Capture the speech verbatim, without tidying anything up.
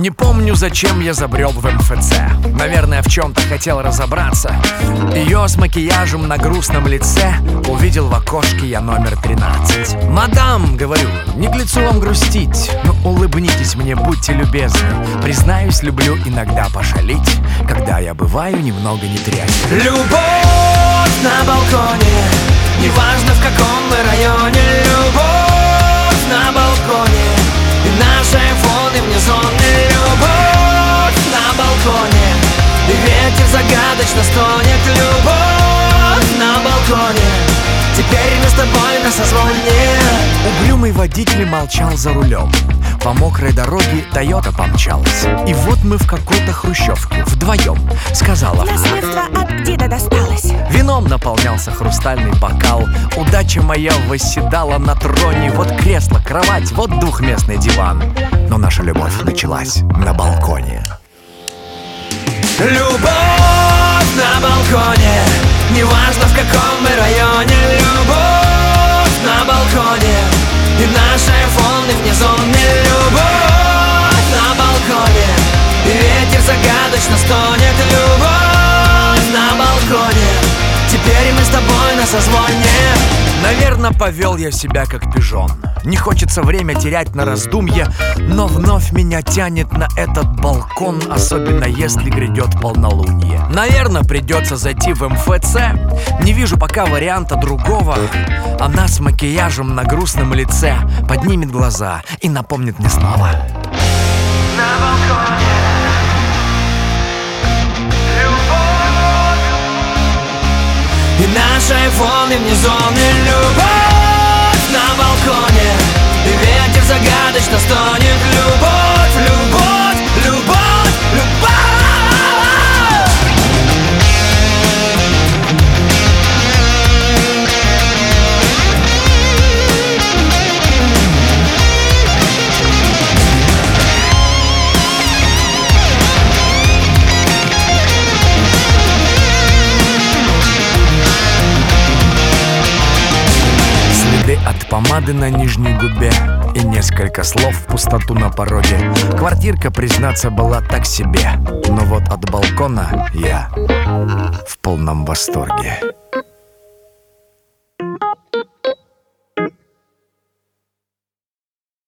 Не помню, зачем я забрел в эм эф цэ. Наверное, в чем-то хотел разобраться. Ее с макияжем на грустном лице увидел в окошке я номер тринадцать. «Мадам, — говорю, — не к лицу вам грустить, но улыбнитесь мне, будьте любезны. Признаюсь, люблю иногда пошалить, когда я бываю немного нетрезв». Любовь на балконе, неважно в каком мы районе. Любовь на балконе, и наши айфоны вне зоны. Любовь на балконе, и ветер загадочно стонет. Любовь на балконе, теперь мы с тобой на созвоне. Угрюмый водитель молчал за рулем. По мокрой дороге Тойота помчалась. И вот мы в какой-то хрущевке вдвоем. Сказала: наследство от деда досталось. Вином наполнялся хрустальный бокал. Удача моя восседала на троне. Вот кресло, кровать, вот двухместный диван. Но наша любовь началась на балконе. Любовь на балконе, неважно в каком мы районе. Любовь на балконе, и наши айфоны вне зоны. Любовь на балконе, и ветер загадочно стонет. Любовь на балконе, теперь мы с тобой на созвоне. Наверно, повел я себя как пижон. Не хочется время терять на раздумье, но вновь меня тянет на этот балкон, особенно если грядет полнолуние. Наверно, придется зайти в эм эф цэ. Не вижу пока варианта другого. Она с макияжем на грустном лице поднимет глаза и напомнит мне снова. На балконе любовь, и наши айфоны вне зоны. Любовь на балконе, и ветер загадочно стонет. Любовь, любовь, любовь, любовь. От помады на нижней губе и несколько слов в пустоту на пороге. Квартирка, признаться, была так себе, но вот от балкона я в полном восторге.